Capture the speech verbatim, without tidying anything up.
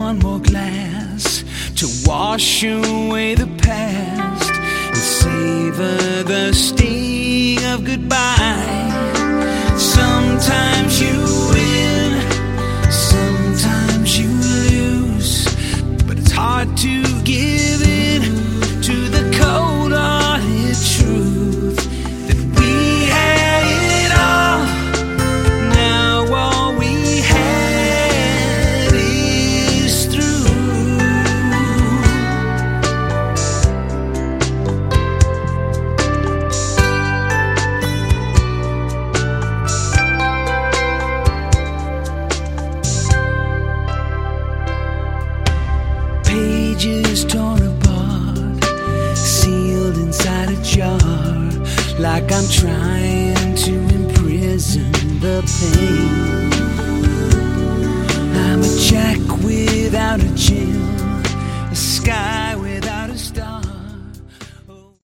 one more glass to wash away the past and savor the sting of goodbye. Sometimes you win, sometimes you lose, but it's hard to give in to the cold-hearted truth that we had it all. Now all we had is through. Pages torn apart, sealed inside a jar, like I'm trying to imprison the pain. I'm a jack with